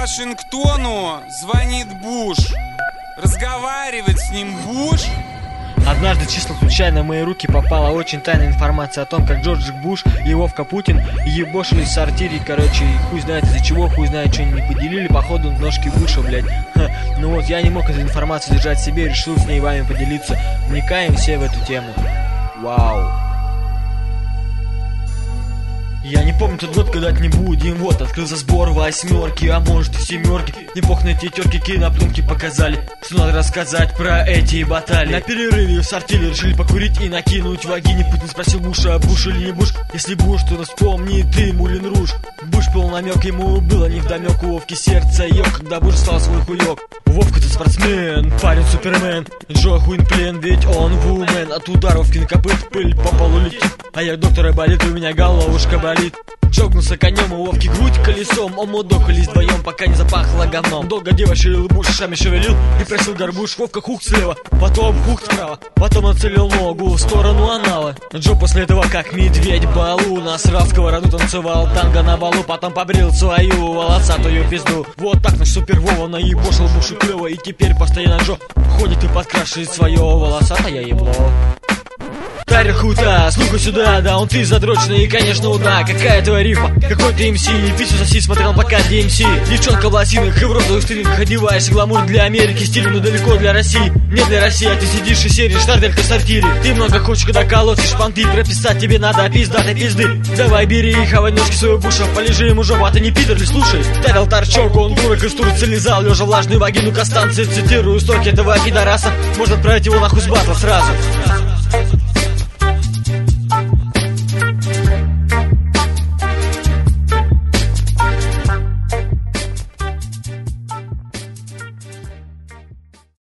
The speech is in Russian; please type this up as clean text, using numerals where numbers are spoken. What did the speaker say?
Вашингтону звонит Буш. Разговаривать с ним будешь? Однажды чисто случайно в мои руки попала очень тайная информация о том, как Джордж Буш и Вовка Путин ебошились в сортире. Короче, хуй знает из-за чего, хуй знает, что они не поделили, походу, ножки Буша, блядь. Ну вот, я не мог эту информацию держать в себе и решил с ней вами поделиться. Вникаем все в эту тему. Вау. Я не помню тот год, когда не будем. Вот, открылся сбор восьмерки, а может и семерки. Не бог на эти терки, кинопленки показали, что надо рассказать про эти баталии. На перерыве в сортире решили покурить и накинуть вагине. Путин спросил Буша, Буш или не Буш. Если Буш, то вспомни ты, Мулин Руж. Буш был намек, ему было невдомек. У Вовки сердце ёк, когда Буш стал свой хуёк. Вовка-то спортсмен, парень супермен. Джо хуйн плен, ведь он вумен. От ударов кинокопыт пыль по полу летит. А я доктора болит, у меня головушка болит. Чокнулся конем, у Вовки грудь колесом. Омудохались вдвоем, пока не запахло говном. Долго дева шевелил, Буш ушами шевелил и просил горбуш. Вовка хук слева, потом хук справа. Потом нацелил ногу в сторону анала. Джо после этого как медведь балу насрал, сковороду танцевал танго на балу. Потом побрил свою волосатую пизду. Вот так наш супер Вова наебошил Бушу клево. И теперь постоянно Джо ходит и подкрашивает свое волосатое ебло. Тарик хута, слуха сюда, да он ты задроченный и, конечно, уда. Какая твоя рифма, какой ты МС, пиццу соси смотрел пока ДМС. Девчонка в лосинах и в розовых стрингах одеваешься. Гламур для Америки, стиль, но далеко для России. Не для России, а ты сидишь и серишь штартер в сортире. Ты много хочешь, когда колотишь понты. Прописать тебе надо пиздатой пизды. Давай бери и хавай ножки своего Буша. Полежи ему жопу, а ты не пидор ли, слушай. Тарил торчок, он дурак из Турции лизал, лежа влажную вагину Костанцы. Цитирую строки этого пидораса. Можно отправить его нахуй с батла сразу.